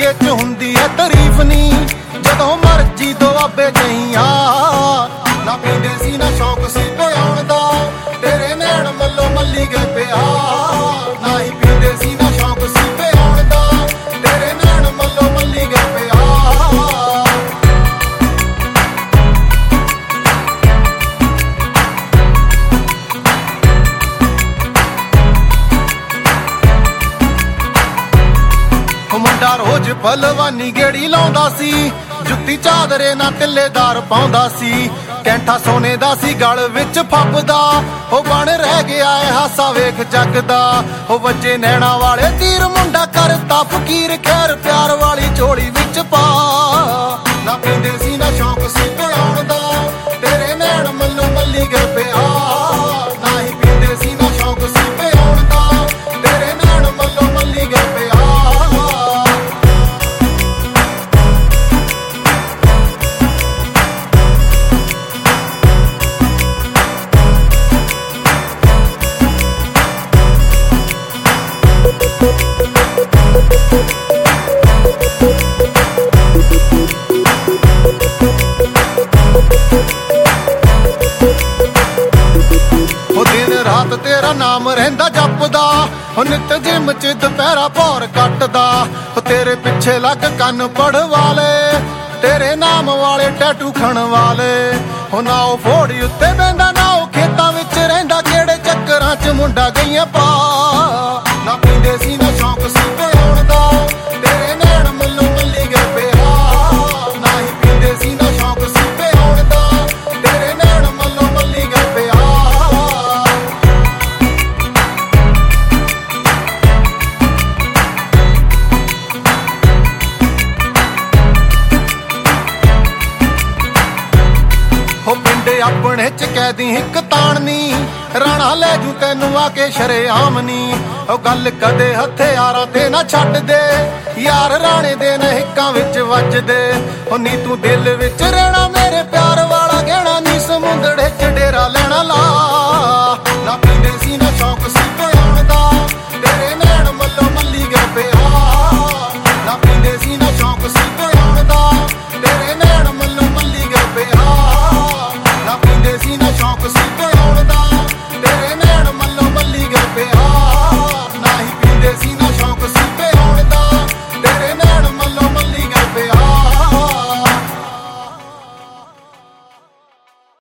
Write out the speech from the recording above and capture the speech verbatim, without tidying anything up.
ਜੱਗੇ ਚ ਹੁੰਦੀ ਐ ਤਾਰੀਫ ਨੀ, ਜਦੋਂ ਮਰਜੀ ਦੁਆਬੇ ਨਹੀਂ ਆ। ਨਾ ਪੀਂਦੇ ਸੀ ਨਾ ਸ਼ੌਕ ਸੀ ਪਿਆਉਣ ਦਾ, ਤੇਰੇ ਨੈਣ ਮੱਲੋ ਮੱਲੀ ਗਏ ਪਿਆ। ਨਾ ਹੀ ਪੀਂਦੇ ਸੀ ਨਾ ਸ਼ੌਕ ਸੀ ਪਿਆਉਣ ਦਾ, ਤੇਰੇ ਨੈਣ ਮੱਲੋ ਮੱਲੀ ਗਏ ਪਿਆ। ਮੁੰਡਾ ਰੋਜ਼ ਭਲਵਾਨੀ ਗੇੜੀ ਲਾਉਂਦਾ ਸੀ, ਜੁੱਤੀ ਚਾਦਰੇ ਨਾਲ ਤਿੱਲੇਦਾਰ ਪਾਉਂਦਾ ਸੀ। ਕੈਂਠਾ ਸੋਨੇ ਦਾ ਸੀ ਗਲ ਵਿੱਚ ਫੱਬਦਾ, ਉਹ ਬਣ ਰਹਿ ਗਿਆ ਏ ਹਾਸਾ ਵੇਖ ਜੱਗ ਦਾ। ਉਹ ਵੱਜੇ ਨੈਣਾ ਵਾਲੇ ਤੀਰ ਮੁੰਡਾ ਕਰਤਾ ਫਕੀਰ, ਖੈਰ ਪਿਆਰ ਵਾਲੀ ਝੋਲੀ ਵਿੱਚ ਪਾ। ਨਾ ਪੀਂਦੇ ਸੀ ਨਾ ਸ਼ੌਕ ਸੀ ਪਿਆਉਣ ਦਾ, ਤੇਰੇ ਨੈਣ ਮੱਲੋ ਮੱਲੀ ਗਏ ਪਿਆ। ਨਾ ਹੀ ਪੀਂਦੇ ਸੀ ਨਾ ਸ਼ੌਕ ਸੀ ਪਿਆਉਣ ਦਾ, ਤੇਰੇ ਨੈਣ ਮੱਲੋ ਮੱਲੀ ਗਏ ਪਿਆ। ਉਹ ਦਿਨ ਰਾਤ ਤੇਰਾ ਨਾਮ ਰਹਿੰਦਾ ਜਪਦਾ, ਉਹ ਨਿੱਤ ਜਿਮ ਚ ਦੁਪਹਿਰਾ ਭੌਰ ਕੱਟਦਾ। ਉਹ ਤੇਰੇ ਪਿੱਛੇ ਲੱਗ ਕੰਨ ਪੜਵਾਲੇ, ਤੇਰੇ ਨਾਮ ਵਾਲੇ ਟੈਟੂ ਖਣ ਵਾਲੇ। ਉਹ ਨਾ ਉਹ ਫੋੜੀ ਉੱਤੇ ਬਹਿੰਦਾ, ਨਾ ਉਹ ਖੇਤਾਂ ਵਿੱਚ ਰਹਿੰਦਾ, ਕਿਹੜੇ ਚੱਕਰਾਂ ਚ ਮੁੰਡਾ ਗਈਆਂ ਪਾ। ਨਾ ਪੀਂਦੇ ਸੀ ਨਾ ਸ਼ੌਕ ਸੀ ਪਿਆਉਣ ਦਾ, ਤੇਰੇ ਨੈਣ ਮੱਲੋ ਮੱਲੀ ਗਏ ਪਿਆ। ਨਾ ਹੀ ਪੀਂਦੇ ਸੀ ਨਾ ਸ਼ੌਕ ਸੀ ਪਿਆਉਣ ਦਾ, ਤੇਰੇ ਨੈਣ ਮੱਲੋ ਮੱਲੀ ਗਏ ਪਿਆ। ਉਹ ਪਿੰਡੇ ਆਪਣੇ ਚ ਕਹਿਦੀ ਇੱਕ ਤਾਣਨੀ, ਰਾਣਾ ਲੈ ਜੂ ਤੈਨੂੰ ਆ ਕੇ ਸ਼ਰੇਆਮ ਨੀ। ਉਹ ਗੱਲ ਕਦੇ ਹਥਿਆਰਾਂ ਤੇ ਨਾ ਛੱਡ ਦੇ, ਯਾਰ ਰਾਣੇ ਦੇ ਨਹਿਕਾਂ ਵਿੱਚ ਵੱਜਦੇ। ਉਹ ਨੀ ਤੂੰ ਦਿਲ ਵਿੱਚ ਰਹਿਣਾ, ਮੇਰੇ ਪਿਆਰ ਵਾਲਾ ਗਹਿਣਾ ਨੀ, ਸਮੁੰਦੜੇ ਚ ਡੇਰਾ ਲੈਣਾ ਲਾ। ਨਾ ਪੀਂਦੇ ਸੀ ਨਾ ਸ਼ੌਕ ਸੀ ਪਿਆਉਣ ਦਾ, ਤੇਰੇ ਨੈਣ ਮੱਲੋ ਮੱਲੀ ਗਏ ਪਿਆ।